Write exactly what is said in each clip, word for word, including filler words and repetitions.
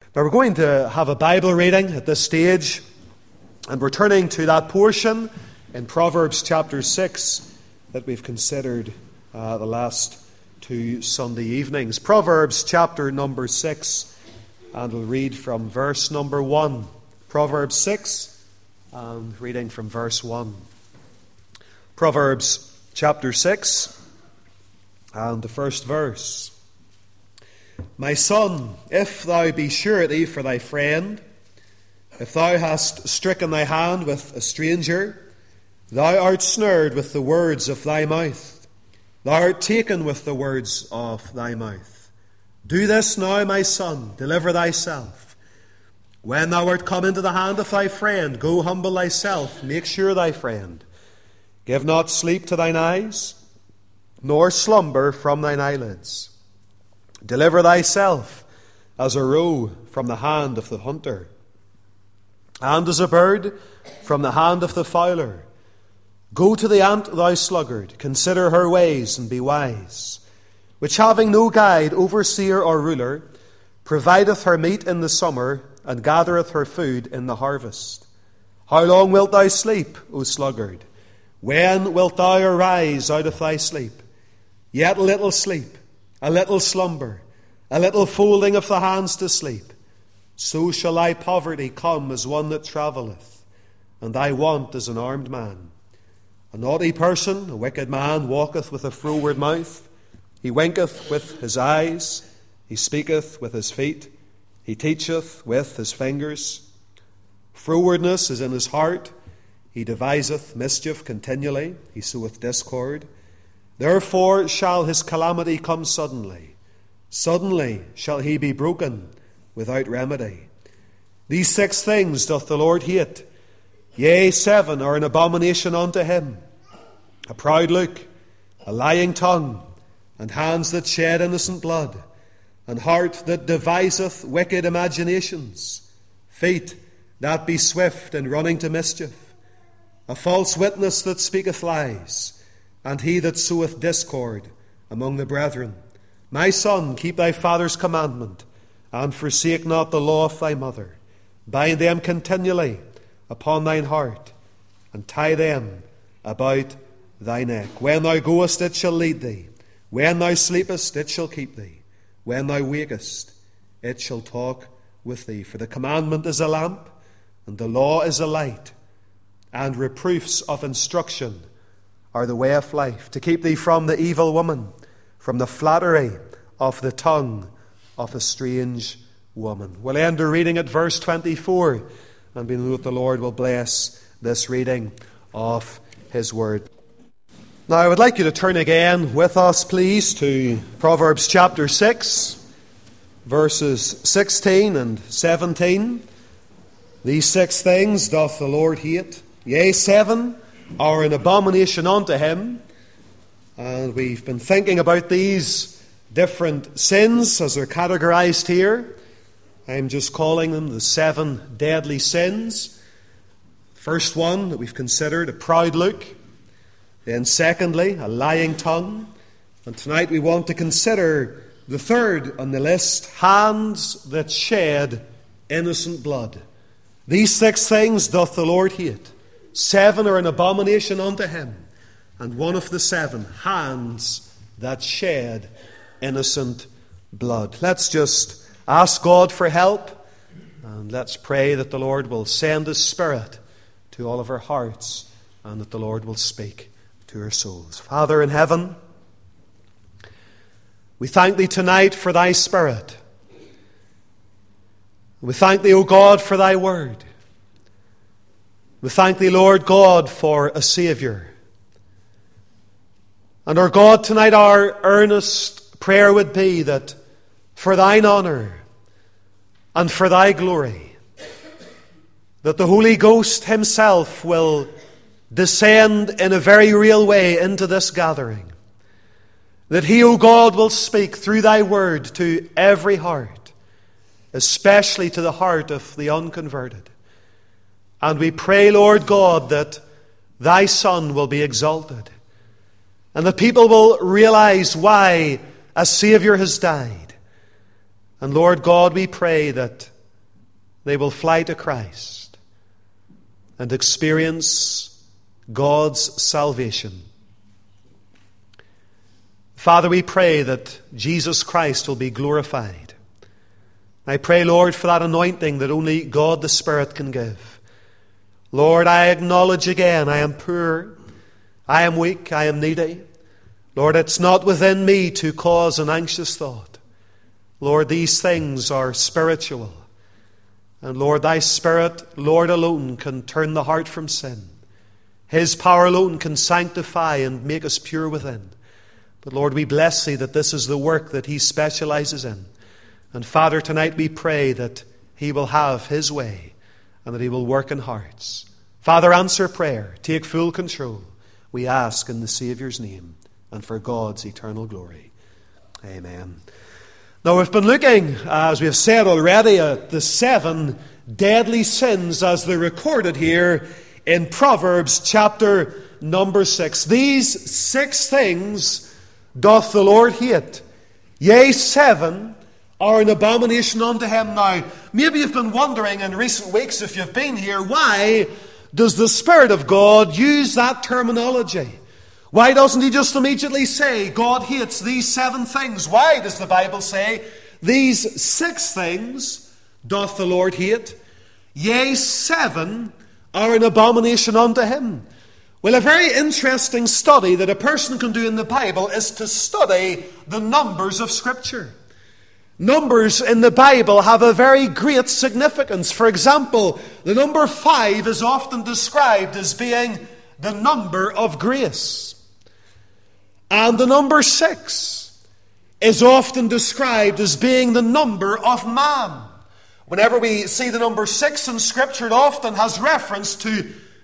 Now we're going to have a Bible reading at this stage, and we're turning to that portion in Proverbs chapter six that we've considered uh, the last two Sunday evenings. Proverbs chapter number six, and we'll read from verse number one. Proverbs six, and reading from verse one. Proverbs chapter six, and the first verse. My son, if thou be surety for thy friend, if thou hast stricken thy hand with a stranger, thou art snared with the words of thy mouth, thou art taken with the words of thy mouth. Do this now, my son, deliver thyself. When thou art come into the hand of thy friend, go humble thyself, make sure thy friend. Give not sleep to thine eyes, nor slumber from thine eyelids. Deliver thyself as a roe from the hand of the hunter, and as a bird from the hand of the fowler. Go to the ant, thou sluggard, consider her ways, and be wise, which having no guide, overseer, or ruler, provideth her meat in the summer, and gathereth her food in the harvest. How long wilt thou sleep, O sluggard? When wilt thou arise out of thy sleep? Yet a little sleep, a little slumber, a little folding of the hands to sleep. So shall thy poverty come as one that travelleth, and thy want as an armed man. A naughty person, a wicked man, walketh with a froward mouth. He winketh with his eyes, he speaketh with his feet, he teacheth with his fingers. Frowardness is in his heart, he deviseth mischief continually, he soweth discord. Therefore shall his calamity come suddenly. Suddenly shall he be broken without remedy. These six things doth the Lord hate. Yea, seven are an abomination unto him: a proud look, a lying tongue, and hands that shed innocent blood, and heart that deviseth wicked imaginations, feet that be swift in running to mischief, a false witness that speaketh lies, and he that soweth discord among the brethren. My son, keep thy father's commandment, and forsake not the law of thy mother. Bind them continually upon thine heart, and tie them about thy neck. When thou goest, it shall lead thee. When thou sleepest, it shall keep thee. When thou wakest, it shall talk with thee. For the commandment is a lamp, and the law is a light, and reproofs of instruction are the way of life, to keep thee from the evil woman, from the flattery of the tongue of a strange woman. We'll end our reading at verse twenty-four, and we know that the Lord will bless this reading of his word. Now I would like you to turn again with us, please, to Proverbs chapter six, verses sixteen and seventeen. These six things doth the Lord hate. Yea, seven are an abomination unto him. And we've been thinking about these different sins as they're categorized here. I'm just calling them the seven deadly sins. First one that we've considered, a proud look. Then secondly, a lying tongue. And tonight we want to consider the third on the list, hands that shed innocent blood. These six things doth the Lord hate. Seven are an abomination unto him, and one of the seven, hands that shed innocent blood. Let's just ask God for help, and let's pray that the Lord will send his Spirit to all of our hearts, and that the Lord will speak to our souls. Father in heaven, we thank thee tonight for thy Spirit. We thank thee, O God, for thy word. We thank thee, Lord God, for a Saviour. And our God, tonight our earnest prayer would be that for thine honour and for thy glory, that the Holy Ghost himself will descend in a very real way into this gathering. That he, O God, will speak through thy word to every heart, especially to the heart of the unconverted. And we pray, Lord God, that thy Son will be exalted, and that people will realize why a Saviour has died. And Lord God, we pray that they will fly to Christ and experience God's salvation. Father, we pray that Jesus Christ will be glorified. I pray, Lord, for that anointing that only God the Spirit can give. Lord, I acknowledge again I am poor, I am weak, I am needy. Lord, it's not within me to cause an anxious thought. Lord, these things are spiritual. And Lord, thy Spirit, Lord, alone can turn the heart from sin. His power alone can sanctify and make us pure within. But Lord, we bless thee that this is the work that he specializes in. And Father, tonight we pray that he will have his way and that he will work in hearts. Father, answer prayer. Take full control. We ask in the Saviour's name and for God's eternal glory. Amen. Now we've been looking, as we have said already, at the seven deadly sins as they're recorded here in Proverbs chapter number six. These six things doth the Lord hate. Yea, seven are an abomination unto him. Now, maybe you've been wondering in recent weeks, if you've been here, why does the Spirit of God use that terminology? Why doesn't he just immediately say, God hates these seven things? Why does the Bible say, these six things doth the Lord hate? Yea, seven are an abomination unto him. Well, a very interesting study that a person can do in the Bible is to study the numbers of Scripture. Numbers in the Bible have a very great significance. For example, the number five is often described as being the number of grace. And the number six is often described as being the number of man. Whenever we see the number six in Scripture, it often has reference to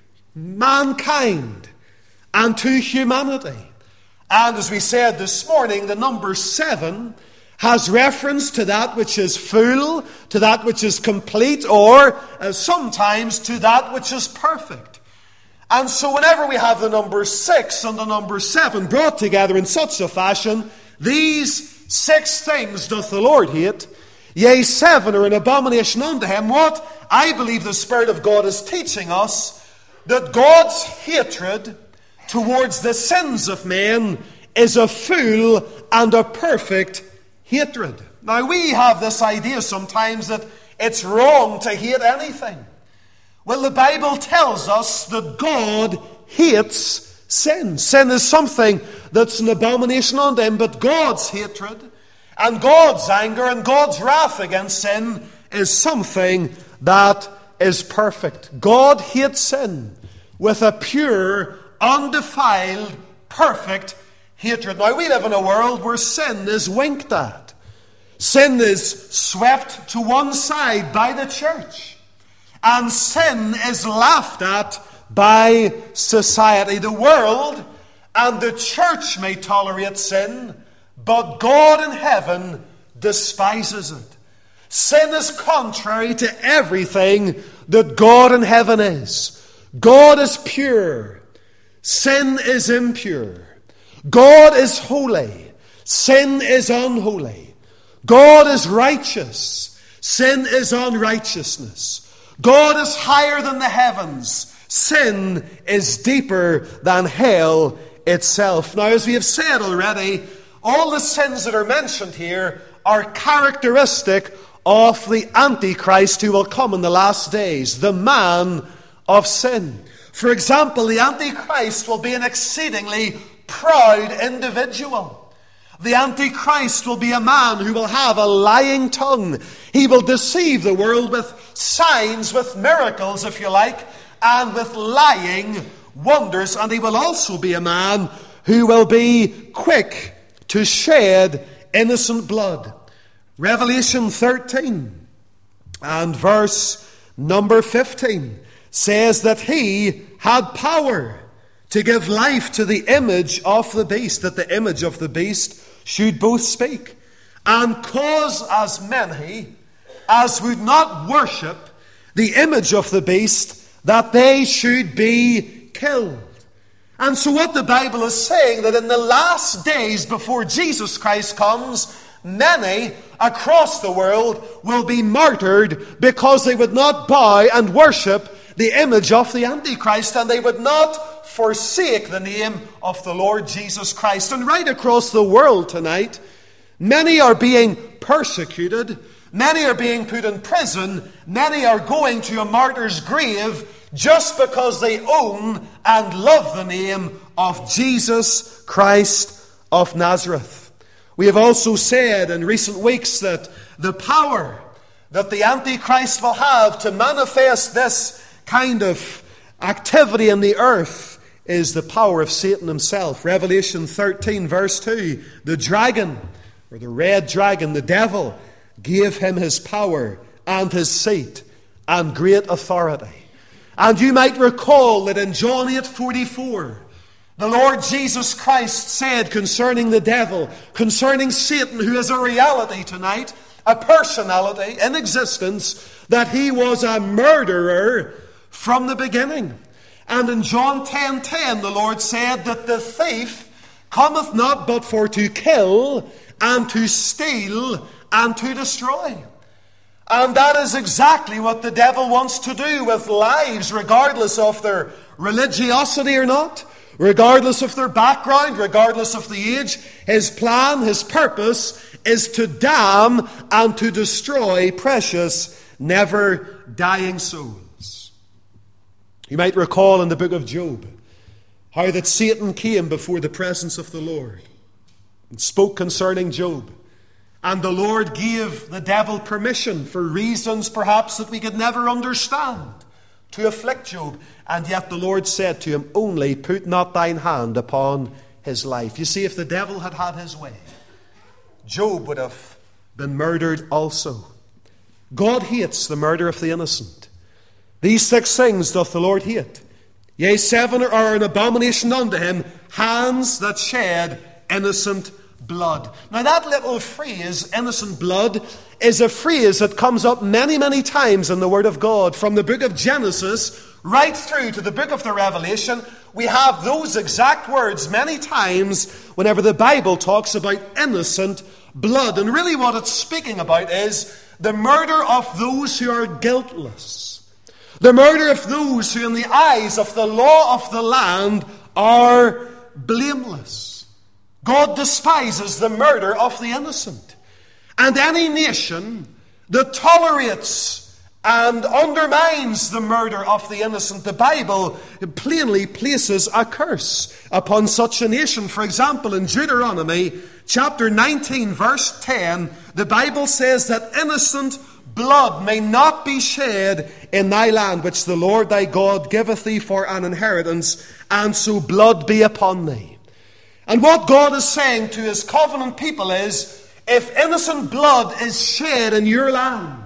mankind and to humanity. And as we said this morning, the number seven has reference to that which is full, to that which is complete, or uh, sometimes to that which is perfect. And so whenever we have the number six and the number seven brought together in such a fashion, these six things doth the Lord hate, yea, seven are an abomination unto him. What I believe the Spirit of God is teaching us, that God's hatred towards the sins of men is a full and a perfect hatred. Now, we have this idea sometimes that it's wrong to hate anything. Well, the Bible tells us that God hates sin. Sin is something that's an abomination unto him, but God's hatred and God's anger and God's wrath against sin is something that is perfect. God hates sin with a pure, undefiled, perfect hatred. Now, we live in a world where sin is winked at. Sin is swept to one side by the church. And sin is laughed at by society. The world and the church may tolerate sin, but God in heaven despises it. Sin is contrary to everything that God in heaven is. God is pure. Sin is impure. God is holy. Sin is unholy. God is righteous. Sin is unrighteousness. God is higher than the heavens. Sin is deeper than hell itself. Now, as we have said already, all the sins that are mentioned here are characteristic of the Antichrist who will come in the last days, the man of sin. For example, the Antichrist will be an exceedingly proud individual. The Antichrist will be a man who will have a lying tongue. He will deceive the world with signs, with miracles, if you like, and with lying wonders. And he will also be a man who will be quick to shed innocent blood. Revelation thirteen and verse number fifteen says that he had power to give life to the image of the beast, that the image of the beast should both speak and cause as many as would not worship the image of the beast, that they should be killed. And so what the Bible is saying, that in the last days before Jesus Christ comes, many across the world will be martyred because they would not bow and worship the image of the Antichrist, and they would not forsake the name of the Lord Jesus Christ. And right across the world tonight, many are being persecuted, many are being put in prison, many are going to a martyr's grave just because they own and love the name of Jesus Christ of Nazareth. We have also said in recent weeks that the power that the Antichrist will have to manifest this kind of activity in the earth is the power of Satan himself. Revelation thirteen verse two, the dragon, or the red dragon, the devil, gave him his power and his seat and great authority. And you might recall that in John eight forty-four, the Lord Jesus Christ said concerning the devil, concerning Satan, who is a reality tonight, a personality in existence, that he was a murderer from the beginning. And in John ten ten, the Lord said that the thief cometh not but for to kill and to steal and to destroy. And that is exactly what the devil wants to do with lives, regardless of their religiosity or not, regardless of their background, regardless of the age. His plan, his purpose is to damn and to destroy precious, never dying souls. You might recall in the book of Job how that Satan came before the presence of the Lord and spoke concerning Job. And the Lord gave the devil permission, for reasons perhaps that we could never understand, to afflict Job. And yet the Lord said to him, only put not thine hand upon his life. You see, if the devil had had his way, Job would have been murdered also. God hates the murder of the innocent. These six things doth the Lord hate. Yea, seven are an abomination unto him, hands that shed innocent blood. Now that little phrase, innocent blood, is a phrase that comes up many, many times in the Word of God. From the book of Genesis right through to the book of the Revelation, we have those exact words many times whenever the Bible talks about innocent blood. And really what it's speaking about is the murder of those who are guiltless. The murder of those who in the eyes of the law of the land are blameless. God despises the murder of the innocent. And any nation that tolerates and undermines the murder of the innocent, the Bible plainly places a curse upon such a nation. For example, in Deuteronomy chapter nineteen verse ten, the Bible says that innocent blood may not be shed in thy land, which the Lord thy God giveth thee for an inheritance, and so blood be upon thee. And what God is saying to his covenant people is, if innocent blood is shed in your land,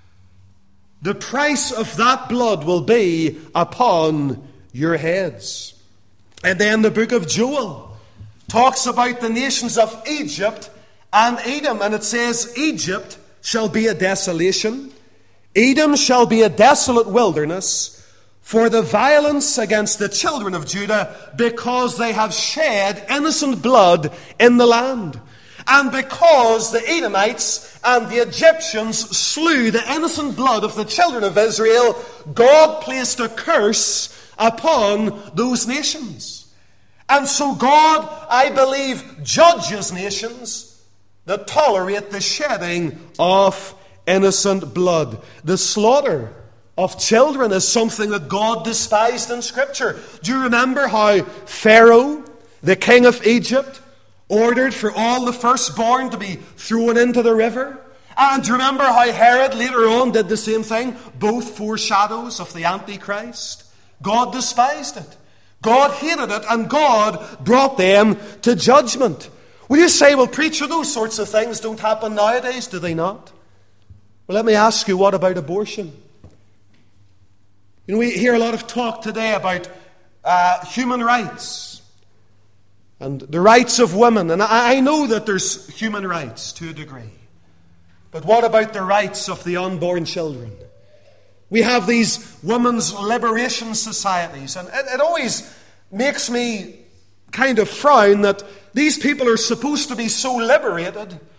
the price of that blood will be upon your heads. And then the book of Joel talks about the nations of Egypt and Edom, and it says, Egypt shall be a desolation, Edom shall be a desolate wilderness, for the violence against the children of Judah, because they have shed innocent blood in the land. And because the Edomites and the Egyptians slew the innocent blood of the children of Israel, God placed a curse upon those nations. And so God, I believe, judges nations that tolerate the shedding of innocent blood. The slaughter of children is something that God despised in Scripture. Do you remember how Pharaoh, the king of Egypt, ordered for all the firstborn to be thrown into the river? And do you remember how Herod later on did the same thing? Both foreshadows of the Antichrist. God despised it. God hated it, and God brought them to judgment. Will you say, well, preacher, those sorts of things don't happen nowadays, do they not? Well, let me ask you, what about abortion? You know, we hear a lot of talk today about uh, human rights and the rights of women. And I, I know that there's human rights to a degree. But what about the rights of the unborn children? We have these women's liberation societies, and it, it always makes me kind of frown that these people are supposed to be so liberated,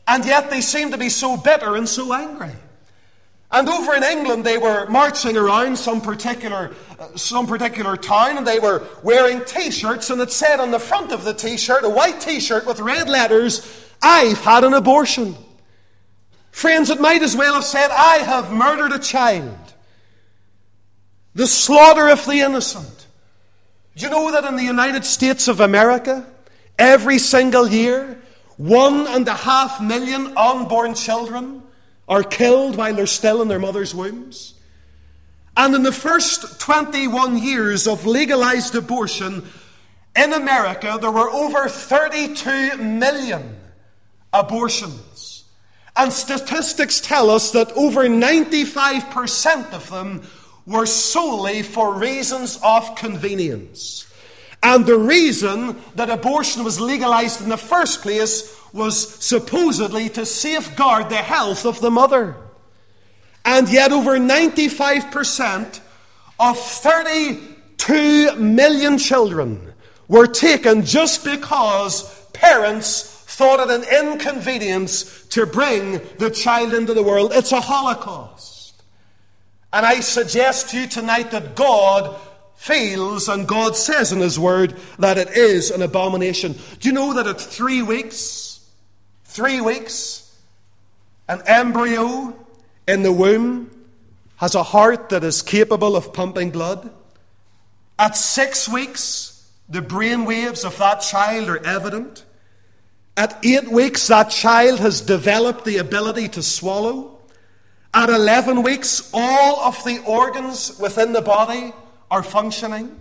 And yet they seem to be so bitter and so angry. And over in England, they were marching around some particular, uh, some particular town, and they were wearing T-shirts, and it said on the front of the T-shirt, a white T-shirt with red letters, "I've had an abortion." Friends, it might as well have said, "I have murdered a child." The slaughter of the innocent. Do you know that in the United States of America, every single year, one and a half million unborn children are killed while they're still in their mother's wombs? And in the first twenty-one years of legalized abortion in America, there were over thirty-two million abortions. And statistics tell us that over ninety-five percent of them were solely for reasons of convenience. And the reason that abortion was legalized in the first place was supposedly to safeguard the health of the mother. And yet over ninety-five percent of thirty-two million children were taken just because parents thought it an inconvenience to bring the child into the world. It's a Holocaust. And I suggest to you tonight that God feels, and God says in His Word, that it is an abomination. Do you know that at three weeks, three weeks, an embryo in the womb has a heart that is capable of pumping blood? At six weeks, the brain waves of that child are evident. At eight weeks, that child has developed the ability to swallow. At eleven weeks, all of the organs within the body are functioning.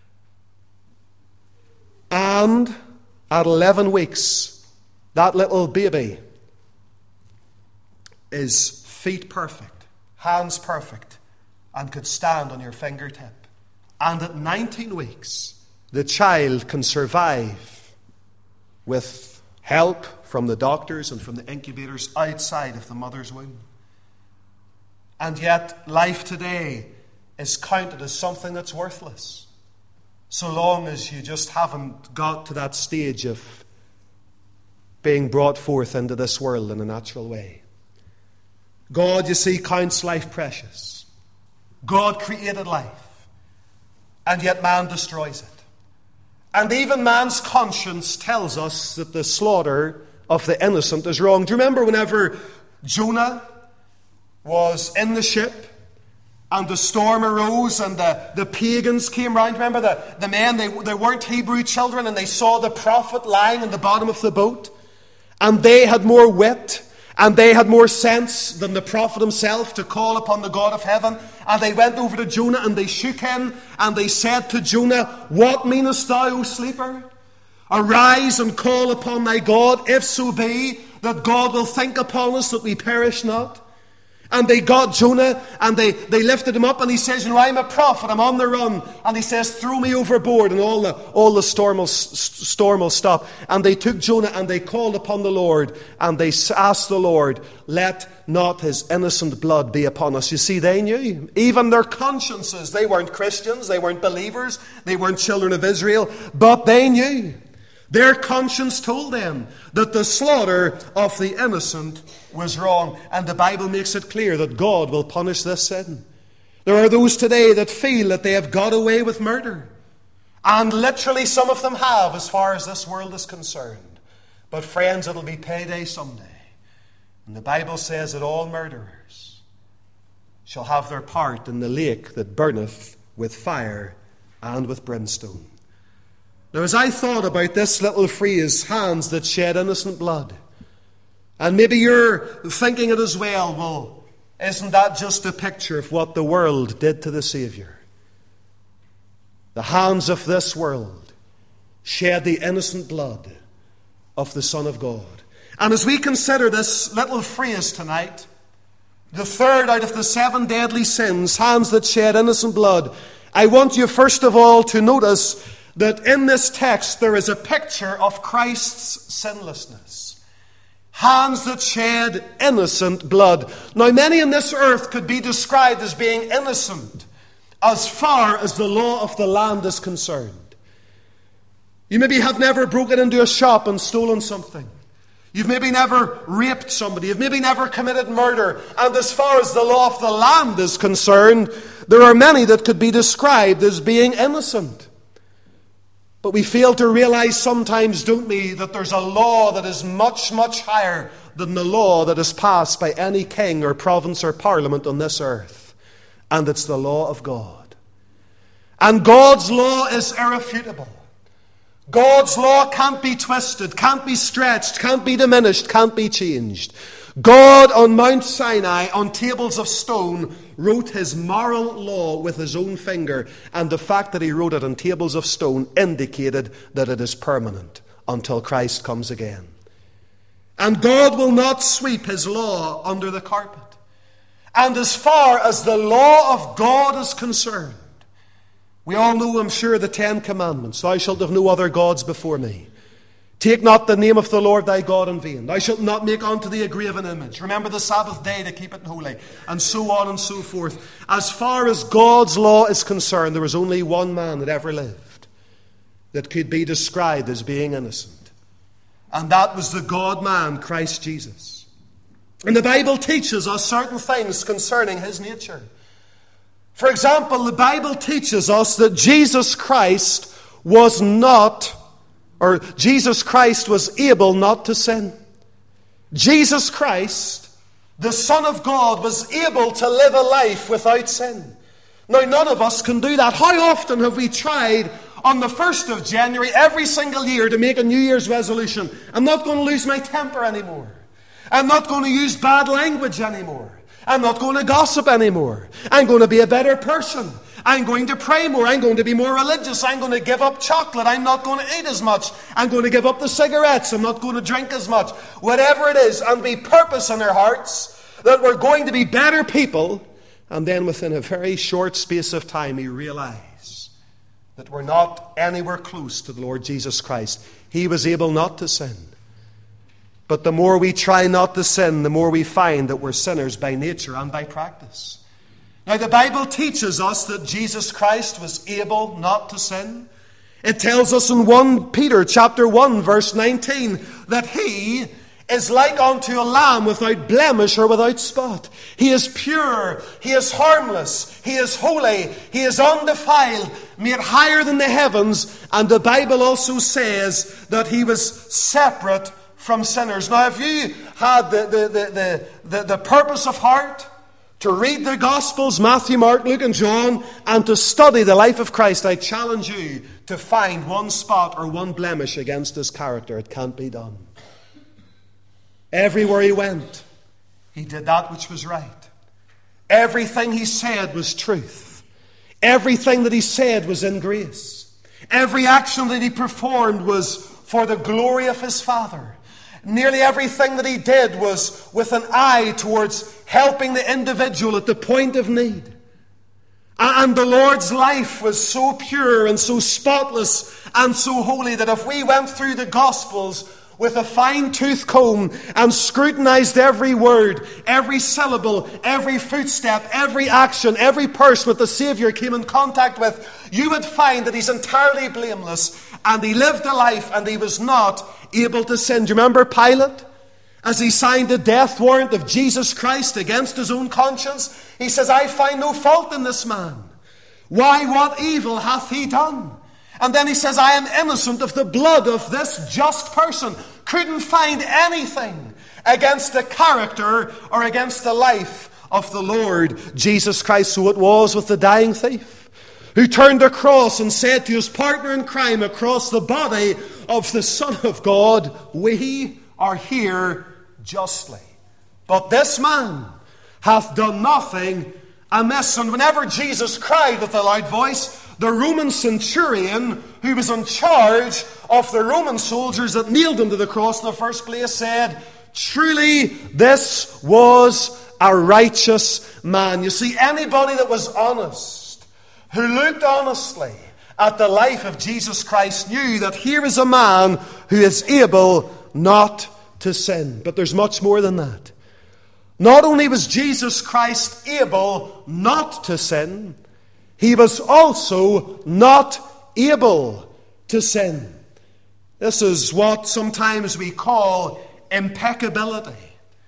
And at eleven weeks, that little baby is feet perfect, hands perfect, and could stand on your fingertip. And at nineteen weeks, the child can survive with help from the doctors and from the incubators outside of the mother's womb. And yet, life today is counted as something that's worthless, so long as you just haven't got to that stage of being brought forth into this world in a natural way. God, you see, counts life precious. God created life, and yet man destroys it. And even man's conscience tells us that the slaughter of the innocent is wrong. Do you remember whenever Jonah was in the ship and the storm arose and the, the pagans came round? Remember the, the men, they, they weren't Hebrew children, and they saw the prophet lying in the bottom of the boat, and they had more wit and they had more sense than the prophet himself to call upon the God of heaven. And they went over to Jonah and they shook him and they said to Jonah, "What meanest thou, O sleeper? Arise and call upon thy God, if so be that God will think upon us that we perish not." And they got Jonah and they, they lifted him up, and he says, "You know, I'm a prophet, I'm on the run." And he says, "Throw me overboard and all the, all the storm will, storm will stop." And they took Jonah and they called upon the Lord, and they asked the Lord, "Let not his innocent blood be upon us." You see, they knew. Even their consciences, they weren't Christians, they weren't believers, they weren't children of Israel, but they knew. Their conscience told them that the slaughter of the innocent was wrong. And the Bible makes it clear that God will punish this sin. There are those today that feel that they have got away with murder. And literally some of them have, as far as this world is concerned. But friends, it'll be payday someday. And the Bible says that all murderers shall have their part in the lake that burneth with fire and with brimstone. Now, as I thought about this little phrase, hands that shed innocent blood, and maybe you're thinking it as well, well, isn't that just a picture of what the world did to the Savior? The hands of this world shed the innocent blood of the Son of God. And as we consider this little phrase tonight, the third out of the seven deadly sins, hands that shed innocent blood, I want you first of all to notice that in this text there is a picture of Christ's sinlessness. Hands that shed innocent blood. Now, many on this earth could be described as being innocent as far as the law of the land is concerned. You maybe have never broken into a shop and stolen something. You've maybe never raped somebody. You've maybe never committed murder. And as far as the law of the land is concerned, there are many that could be described as being innocent. But we fail to realize sometimes, don't we, that there's a law that is much, much higher than the law that is passed by any king or province or parliament on this earth. And it's the law of God. And God's law is irrefutable. God's law can't be twisted, can't be stretched, can't be diminished, can't be changed. God on Mount Sinai, on tables of stone, wrote his moral law with his own finger, and the fact that he wrote it on tables of stone indicated that it is permanent until Christ comes again. And God will not sweep his law under the carpet. And as far as the law of God is concerned, we all know, I'm sure, the Ten Commandments. Thou shalt have no other gods before me. Take not the name of the Lord thy God in vain. Thou shalt not make unto thee a graven image. Remember the Sabbath day to keep it holy. And so on and so forth. As far as God's law is concerned, there was only one man that ever lived that could be described as being innocent. And that was the God-man, Christ Jesus. And the Bible teaches us certain things concerning his nature. For example, the Bible teaches us that Jesus Christ was not, or Jesus Christ was able not to sin. Jesus Christ, the Son of God, was able to live a life without sin. Now, none of us can do that. How often have we tried on the first of January every single year to make a New Year's resolution? I'm not going to lose my temper anymore. I'm not going to use bad language anymore. I'm not going to gossip anymore. I'm going to be a better person. I'm going to pray more. I'm going to be more religious. I'm going to give up chocolate. I'm not going to eat as much. I'm going to give up the cigarettes. I'm not going to drink as much. Whatever it is, and we purpose in our hearts that we're going to be better people. And then within a very short space of time, we realize that we're not anywhere close to the Lord Jesus Christ. He was able not to sin. But the more we try not to sin, the more we find that we're sinners by nature and by practice. Now, the Bible teaches us that Jesus Christ was able not to sin. It tells us in First Peter chapter one, verse nineteen, that he is like unto a lamb without blemish or without spot. He is pure, he is harmless, he is holy, he is undefiled, made higher than the heavens. And the Bible also says that he was separate from sinners. Now, if you had the, the, the, the, the, the purpose of heart to read the Gospels, Matthew, Mark, Luke, and John, and to study the life of Christ, I challenge you to find one spot or one blemish against his character. It can't be done. Everywhere he went, he did that which was right. Everything he said was truth. Everything that he said was in grace. Every action that he performed was for the glory of his Father. Nearly everything that he did was with an eye towards helping the individual at the point of need. And the Lord's life was so pure and so spotless and so holy that if we went through the Gospels with a fine-tooth comb and scrutinized every word, every syllable, every footstep, every action, every person that the Savior came in contact with, you would find that he's entirely blameless, and he lived a life and he was not able to sin. Do you remember Pilate? As he signed the death warrant of Jesus Christ against his own conscience, he says, I find no fault in this man. Why, what evil hath he done? And then he says, I am innocent of the blood of this just person. Couldn't find anything against the character or against the life of the Lord Jesus Christ. So it was with the dying thief, who turned across and said to his partner in crime across the body of the Son of God, we are here justly. But this man hath done nothing amiss. And whenever Jesus cried with a loud voice, the Roman centurion, who was in charge of the Roman soldiers that nailed him to the cross in the first place, said, truly this was a righteous man. You see, anybody that was honest, who looked honestly at the life of Jesus Christ, knew that here is a man who is able not to sin. But there's much more than that. Not only was Jesus Christ able not to sin, he was also not able to sin. This is what sometimes we call impeccability.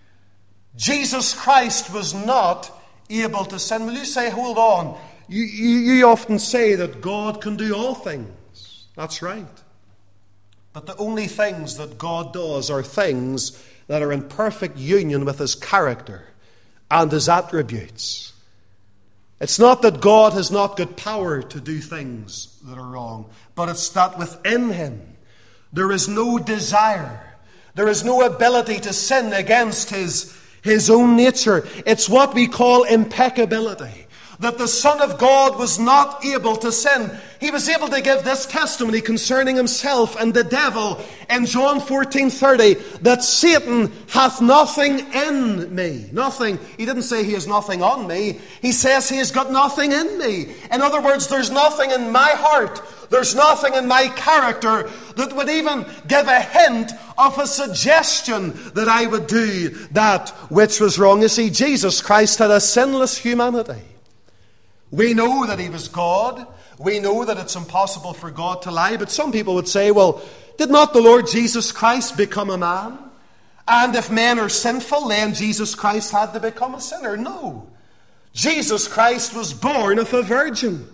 Jesus Christ was not able to sin. Will you say, hold on, you, you, you often say that God can do all things. That's right. But the only things that God does are things that are in perfect union with his character and his attributes. It's not that God has not got power to do things that are wrong, but it's that within him there is no desire, there is no ability to sin against his, his own nature. It's what we call impeccability. That the Son of God was not able to sin. He was able to give this testimony concerning himself and the devil in John fourteen thirty, that Satan hath nothing in me. Nothing. He didn't say he has nothing on me. He says he has got nothing in me. In other words, there's nothing in my heart, there's nothing in my character that would even give a hint of a suggestion that I would do that which was wrong. You see, Jesus Christ had a sinless humanity. We know that he was God. We know that it's impossible for God to lie. But some people would say, well, did not the Lord Jesus Christ become a man? And if men are sinful, then Jesus Christ had to become a sinner. No. Jesus Christ was born of a virgin.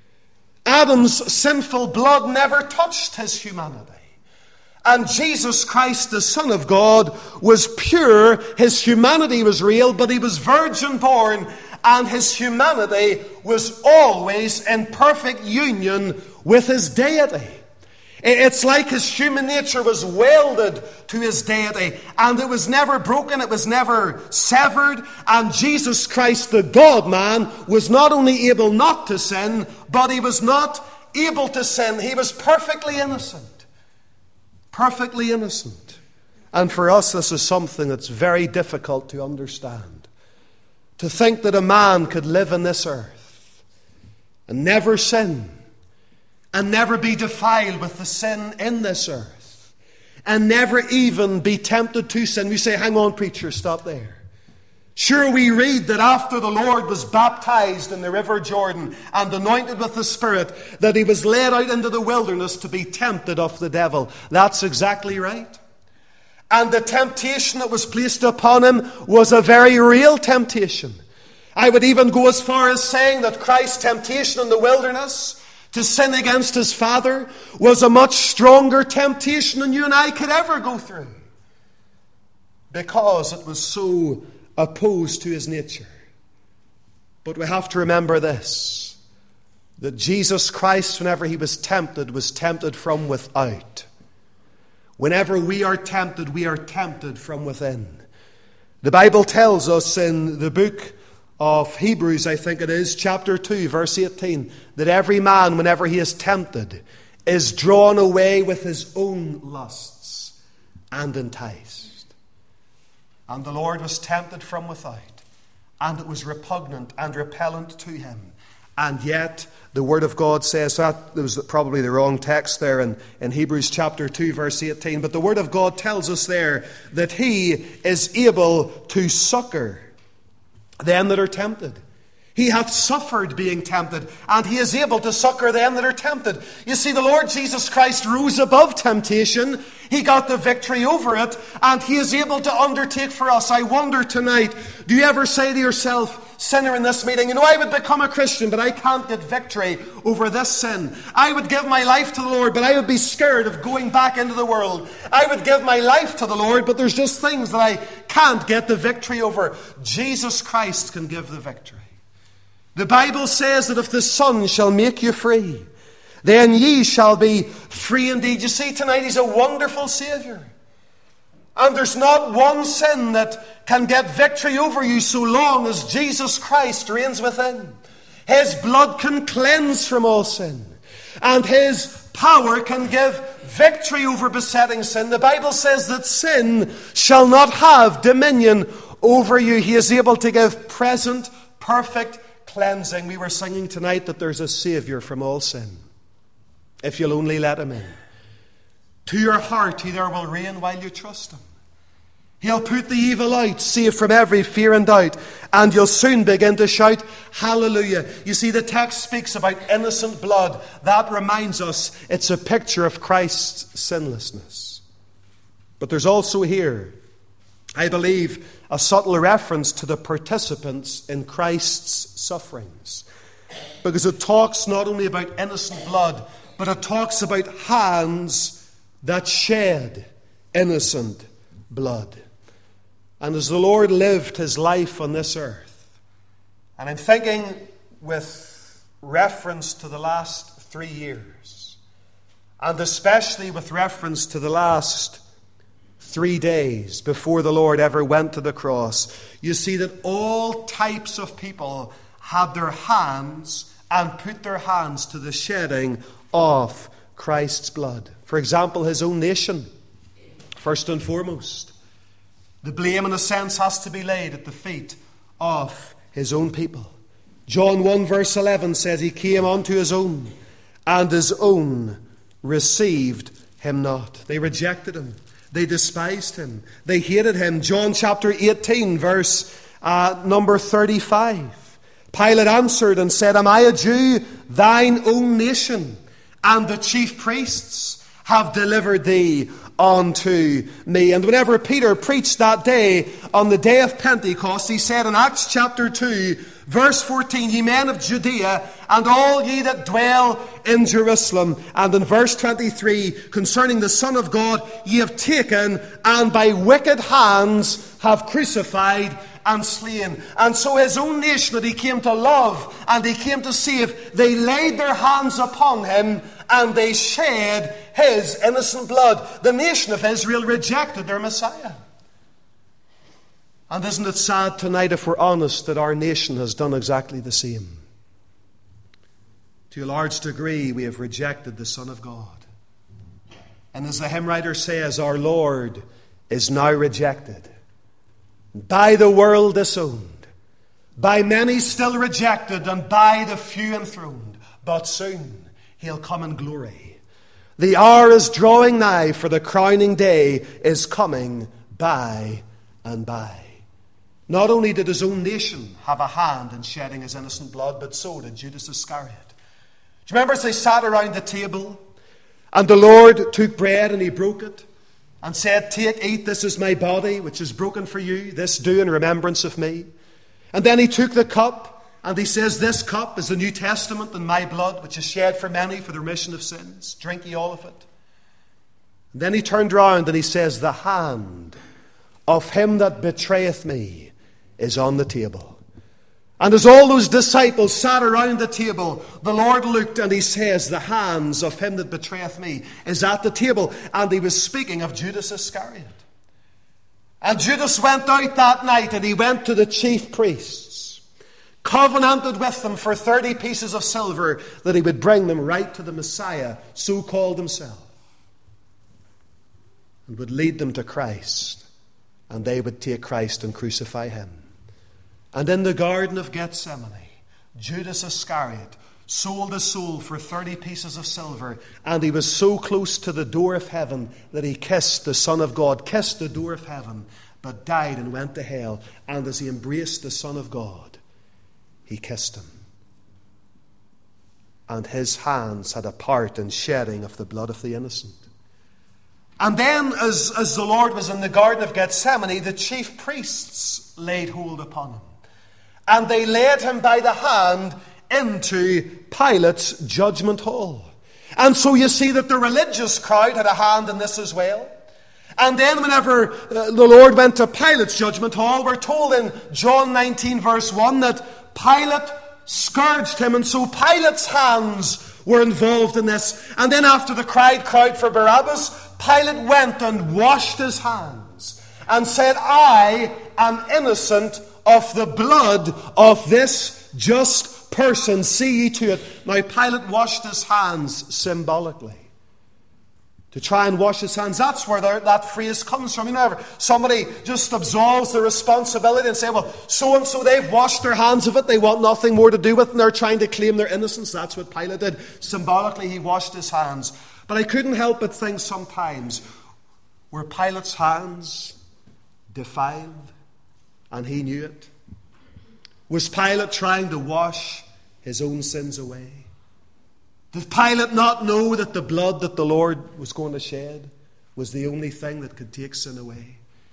Adam's sinful blood never touched his humanity. And Jesus Christ, the Son of God, was pure. His humanity was real, but he was virgin born. And his humanity was always in perfect union with his deity. It's like his human nature was welded to his deity, and it was never broken, it was never severed. And Jesus Christ, the God-man, was not only able not to sin, but he was not able to sin. He was perfectly innocent. Perfectly innocent. And for us, this is something that's very difficult to understand. To think that a man could live on this earth and never sin, and never be defiled with the sin in this earth, and never even be tempted to sin. We say, hang on, preacher, stop there. Sure, we read that after the Lord was baptized in the river Jordan and anointed with the Spirit, that he was led out into the wilderness to be tempted of the devil. That's exactly right. And the temptation that was placed upon him was a very real temptation. I would even go as far as saying that Christ's temptation in the wilderness to sin against his Father was a much stronger temptation than you and I could ever go through, because it was so opposed to his nature. But we have to remember this, that Jesus Christ, whenever he was tempted, was tempted from without. Whenever we are tempted, we are tempted from within. The Bible tells us in the book of Hebrews, I think it is, chapter two, verse eighteen, that every man, whenever he is tempted, is drawn away with his own lusts and enticed. And the Lord was tempted from without, and it was repugnant and repellent to him. And yet, the Word of God says that, there was probably the wrong text there in, in Hebrews chapter two, verse eighteen. But the Word of God tells us there that he is able to succor them that are tempted. He hath suffered being tempted, and he is able to succor them that are tempted. You see, the Lord Jesus Christ rose above temptation. He got the victory over it, and he is able to undertake for us. I wonder tonight, do you ever say to yourself, sinner in this meeting, you know, I would become a Christian, but I can't get victory over this sin. I would give my life to the Lord, but I would be scared of going back into the world. I would give my life to the Lord, but there's just things that I can't get the victory over. Jesus Christ can give the victory. The Bible says that if the Son shall make you free, then ye shall be free indeed. You see, tonight he's a wonderful Savior. And there's not one sin that can get victory over you so long as Jesus Christ reigns within. His blood can cleanse from all sin, and his power can give victory over besetting sin. The Bible says that sin shall not have dominion over you. He is able to give present, perfect cleansing. We were singing tonight that there's a Savior from all sin, if you'll only let him in. To your heart he there will reign while you trust him. He'll put the evil out, save from every fear and doubt, and you'll soon begin to shout, hallelujah. You see, the text speaks about innocent blood. That reminds us it's a picture of Christ's sinlessness. But there's also here I believe, a subtle reference to the participants in Christ's sufferings. Because it talks not only about innocent blood, but it talks about hands that shed innocent blood. And as the Lord lived his life on this earth, and I'm thinking with reference to the last three years, and especially with reference to the last three days before the Lord ever went to the cross, you see that all types of people had their hands and put their hands to the shedding of Christ's blood. For example, his own nation, first and foremost. The blame, in a sense, has to be laid at the feet of his own people. John one verse eleven says, he came unto his own, and his own received him not. They rejected him. They despised him. They hated him. John chapter eighteen, verse uh, number thirty-five. Pilate answered and said, am I a Jew? Thine own nation and the chief priests have delivered thee unto me. And whenever Peter preached that day, on the day of Pentecost, he said in Acts chapter two, verse fourteen, ye men of Judea, and all ye that dwell in Jerusalem. And in verse twenty-three, concerning the Son of God, ye have taken, and by wicked hands have crucified and slain. And so his own nation that he came to love and he came to save, they laid their hands upon him and they shed his innocent blood. The nation of Israel rejected their Messiah. And isn't it sad tonight, if we're honest, that our nation has done exactly the same? To a large degree, we have rejected the Son of God. And as the hymn writer says, our Lord is now rejected, by the world disowned, by many still rejected, and by the few enthroned. But soon he'll come in glory. The hour is drawing nigh, for the crowning day is coming by and by. Not only did his own nation have a hand in shedding his innocent blood, but so did Judas Iscariot. Do you remember as they sat around the table, and the Lord took bread and he broke it, and said, take, eat, this is my body, which is broken for you. This do in remembrance of me. And then he took the cup, and he says, this cup is the New Testament in my blood, which is shed for many for the remission of sins. Drink ye all of it. And then he turned round and he says, the hand of him that betrayeth me is on the table. And as all those disciples sat around the table, the Lord looked and he says, the hands of him that betrayeth me is at the table. And he was speaking of Judas Iscariot. And Judas went out that night and he went to the chief priests, covenanted with them for thirty pieces of silver that he would bring them right to the Messiah, so called himself, and would lead them to Christ, and they would take Christ and crucify him. And in the Garden of Gethsemane, Judas Iscariot sold his soul for thirty pieces of silver, and he was so close to the door of heaven that he kissed the Son of God, kissed the door of heaven, but died and went to hell. And as he embraced the Son of God, he kissed him. And his hands had a part in shedding of the blood of the innocent. And then, as, as the Lord was in the Garden of Gethsemane, the chief priests laid hold upon him. And they led him by the hand into Pilate's judgment hall. And so you see that the religious crowd had a hand in this as well. And then whenever uh, the Lord went to Pilate's judgment hall, we're told in John nineteen verse one that Pilate scourged him. And so Pilate's hands were involved in this. And then after the crowd cried for Barabbas, Pilate went and washed his hands and said, I am innocent of the blood of this just person. See ye to it. Now Pilate washed his hands symbolically. To try and wash his hands. That's where that phrase comes from. You know, somebody just absolves the responsibility and say, well, so-and-so, they've washed their hands of it. They want nothing more to do with it, and they're trying to claim their innocence. That's what Pilate did. Symbolically, he washed his hands. But I couldn't help but think sometimes, were Pilate's hands defiled? And he knew it. Was Pilate trying to wash his own sins away? Did Pilate not know that the blood that the Lord was going to shed was the only thing that could take sin away?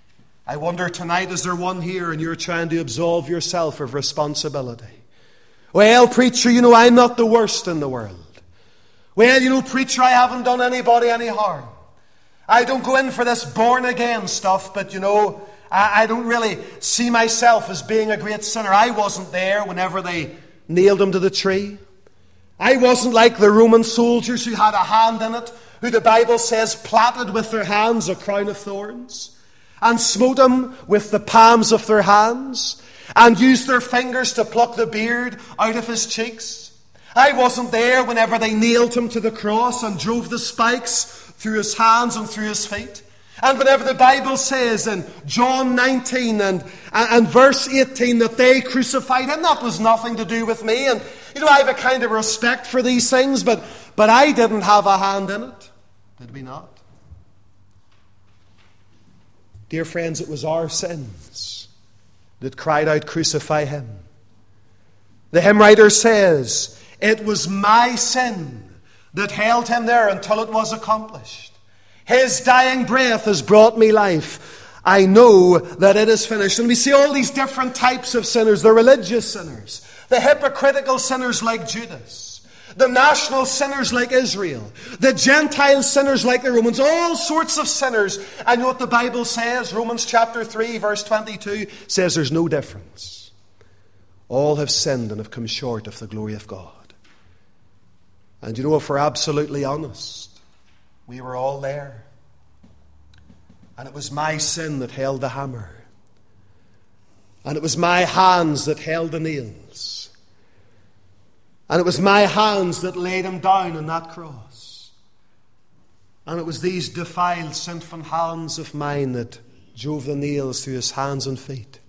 I wonder tonight, is there one here and you're trying to absolve yourself of responsibility? Well, preacher, you know, I'm not the worst in the world. Well, you know, preacher, I haven't done anybody any harm. I don't go in for this born-again stuff, but, you know, I, I don't really see myself as being a great sinner. I wasn't there whenever they nailed him to the tree. I wasn't like the Roman soldiers who had a hand in it, who the Bible says plaited with their hands a crown of thorns, and smote him with the palms of their hands, and used their fingers to pluck the beard out of his cheeks. I wasn't there whenever they nailed him to the cross and drove the spikes through his hands and through his feet. And whenever the Bible says in John nineteen and, and, and verse eighteen that they crucified him, that was nothing to do with me. And, you know, I have a kind of respect for these things, but, but I didn't have a hand in it. Did we not? Dear friends, it was our sins that cried out, crucify him. The hymn writer says, it was my sin that held him there until it was accomplished. His dying breath has brought me life. I know that it is finished. And we see all these different types of sinners. The religious sinners, the hypocritical sinners like Judas, the national sinners like Israel, the Gentile sinners like the Romans, all sorts of sinners. And you know what the Bible says? Romans chapter three, verse twenty-two says there's no difference. All have sinned and have come short of the glory of God. And you know, if we're absolutely honest, we were all there. And it was my sin that held the hammer. And it was my hands that held the nails. And it was my hands that laid him down on that cross. And it was these defiled, sinful hands of mine that drove the nails through his hands and feet.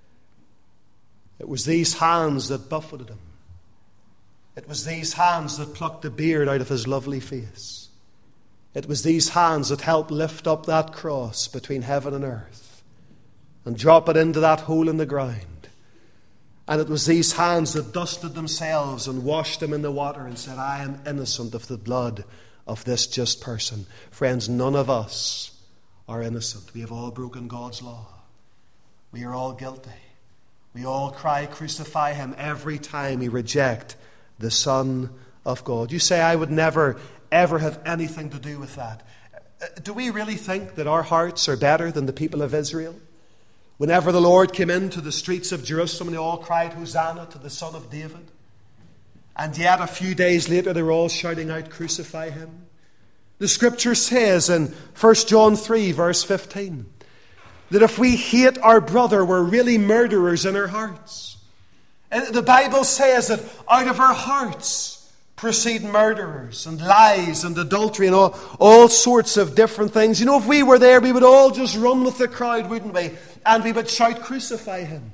It was these hands that buffeted him. It was these hands that plucked the beard out of his lovely face. It was these hands that helped lift up that cross between heaven and earth and drop it into that hole in the ground. And it was these hands that dusted themselves and washed them in the water and said, I am innocent of the blood of this just person. Friends, none of us are innocent. We have all broken God's law. We are all guilty. We all cry, crucify him every time we reject the Son of God. You say, I would never, ever have anything to do with that. Do we really think that our hearts are better than the people of Israel? Whenever the Lord came into the streets of Jerusalem, they all cried, Hosanna to the Son of David. And yet a few days later, they were all shouting out, crucify him. The Scripture says in First John three, verse fifteen, that if we hate our brother, we're really murderers in our hearts. And the Bible says that out of our hearts proceed murderers and lies and adultery and all, all sorts of different things. You know, if we were there, we would all just run with the crowd, wouldn't we? And we would shout, crucify him.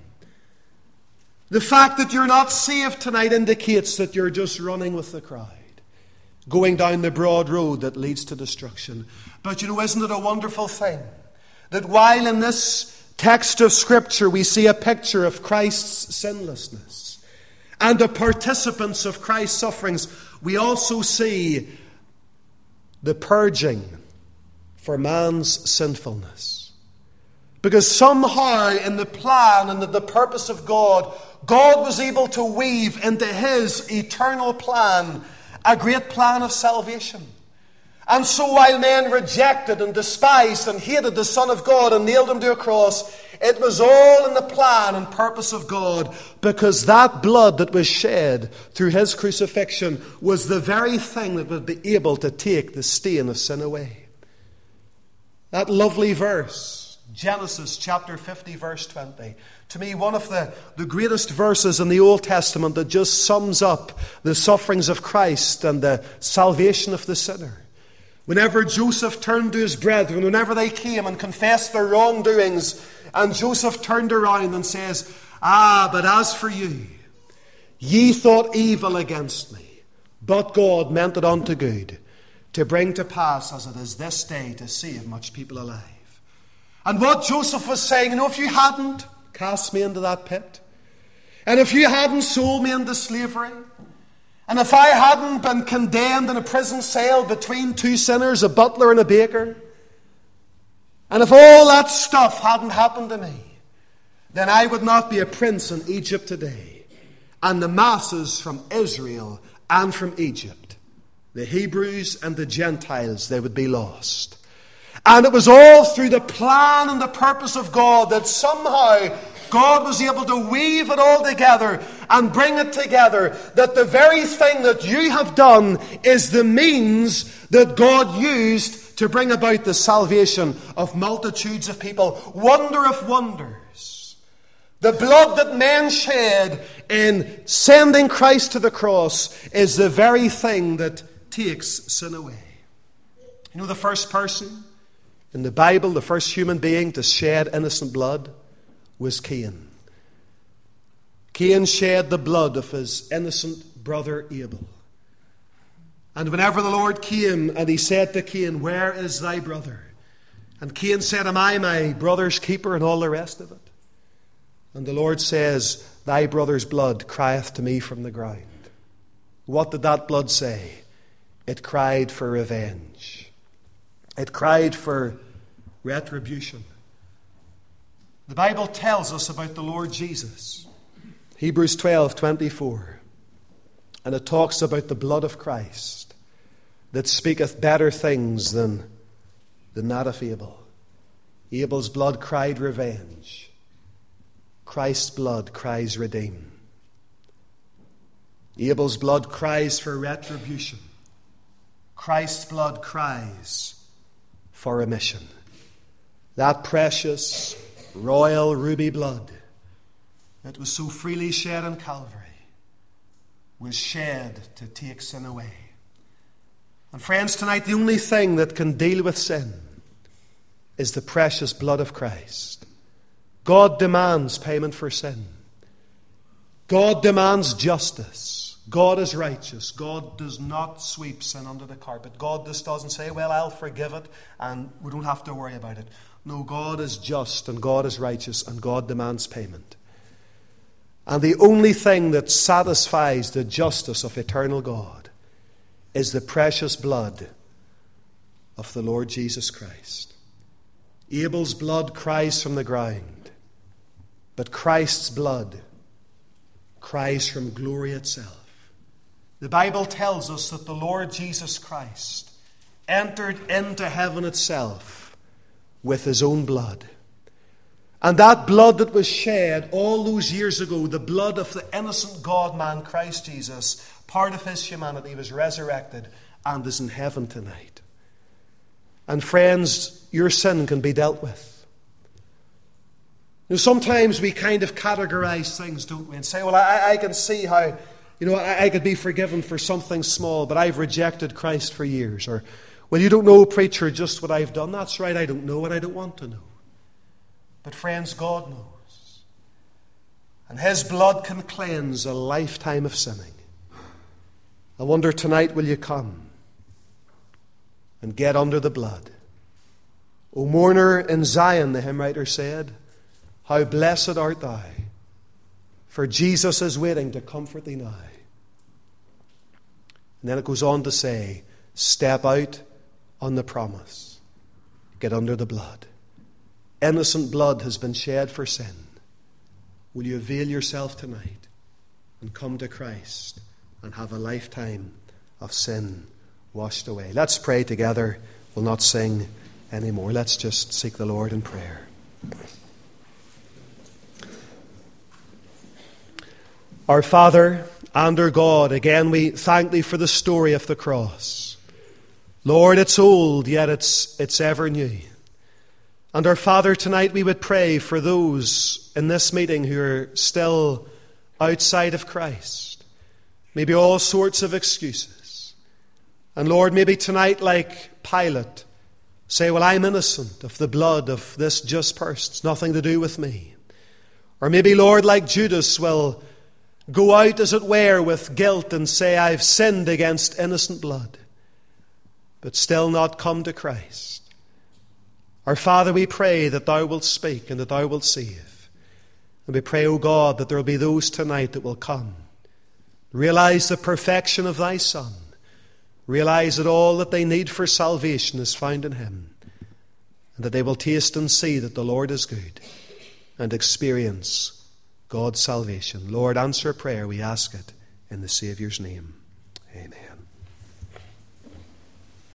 The fact that you're not saved tonight indicates that you're just running with the crowd, going down the broad road that leads to destruction. But you know, isn't it a wonderful thing that while in this text of Scripture we see a picture of Christ's sinlessness and the participants of Christ's sufferings, we also see the purging for man's sinfulness. Because somehow in the plan and the purpose of God, God was able to weave into his eternal plan a great plan of salvation. And so while men rejected and despised and hated the Son of God and nailed him to a cross, it was all in the plan and purpose of God, because that blood that was shed through his crucifixion was the very thing that would be able to take the stain of sin away. That lovely verse, Genesis chapter fifty, verse twenty. To me, one of the, the greatest verses in the Old Testament that just sums up the sufferings of Christ and the salvation of the sinner. Whenever Joseph turned to his brethren, whenever they came and confessed their wrongdoings, and Joseph turned around and says, Ah, but as for you, ye thought evil against me, but God meant it unto good, to bring to pass as it is this day to save much people alive. And what Joseph was saying, you know, if you hadn't cast me into that pit, and if you hadn't sold me into slavery, and if I hadn't been condemned in a prison cell between two sinners, a butler and a baker, And if all that stuff hadn't happened to me, then I would not be a prince in Egypt today. And the masses from Israel and from Egypt, the Hebrews and the Gentiles, they would be lost. And it was all through the plan and the purpose of God that somehow God was able to weave it all together and bring it together, that the very thing that you have done is the means that God used to bring about the salvation of multitudes of people. Wonder of wonders. The blood that men shed in sending Christ to the cross is the very thing that takes sin away. You know, the first person in the Bible, the first human being to shed innocent blood was Cain. Cain shed the blood of his innocent brother Abel. And whenever the Lord came and he said to Cain, "Where is thy brother?" And Cain said, "Am I my brother's keeper?" and all the rest of it. And the Lord says, "Thy brother's blood crieth to me from the ground." What did that blood say? It cried for revenge. It cried for retribution. The Bible tells us about the Lord Jesus. Hebrews twelve twenty-four. And it talks about the blood of Christ that speaketh better things than, than that of Abel. Abel's blood cried revenge. Christ's blood cries redeem. Abel's blood cries for retribution. Christ's blood cries for remission. That precious, royal, ruby blood that was so freely shed on Calvary was shed to take sin away. And friends, tonight the only thing that can deal with sin is the precious blood of Christ. God demands payment for sin. God demands justice. God is righteous. God does not sweep sin under the carpet. God just doesn't say, "Well, I'll forgive it and we don't have to worry about it." No, God is just and God is righteous and God demands payment. And the only thing that satisfies the justice of eternal God is the precious blood of the Lord Jesus Christ. Abel's blood cries from the ground, but Christ's blood cries from glory itself. The Bible tells us that the Lord Jesus Christ entered into heaven itself with his own blood. And that blood that was shed all those years ago, the blood of the innocent God-man Christ Jesus, part of his humanity, was resurrected and is in heaven tonight. And friends, your sin can be dealt with. You know, sometimes we kind of categorize things, don't we? And say, well, I, I can see how, you know, I, I could be forgiven for something small, but I've rejected Christ for years. Or, well, you don't know, preacher, just what I've done. That's right, I don't know and I don't want to know. But friends, God knows. And his blood can cleanse a lifetime of sinning. I wonder tonight, will you come and get under the blood? O mourner in Zion, the hymn writer said, how blessed art thou, for Jesus is waiting to comfort thee now. And then it goes on to say, step out on the promise. Get under the blood. Innocent blood has been shed for sin. Will you avail yourself tonight and come to Christ and have a lifetime of sin washed away? Let's pray together. We'll not sing anymore. Let's just seek the Lord in prayer. Our Father and our God, again we thank thee for the story of the cross. Lord, it's old, yet it's, it's ever new. And our Father, tonight we would pray for those in this meeting who are still outside of Christ. Maybe all sorts of excuses. And Lord, maybe tonight, like Pilate, say, well, I'm innocent of the blood of this just person. It's nothing to do with me. Or maybe, Lord, like Judas, will go out, as it were, with guilt and say, I've sinned against innocent blood, but still not come to Christ. Our Father, we pray that thou wilt speak and that thou wilt save. And we pray, O God, that there will be those tonight that will come, realize the perfection of thy Son, realize that all that they need for salvation is found in him, and that they will taste and see that the Lord is good and experience God's salvation. Lord, answer prayer, we ask it in the Saviour's name.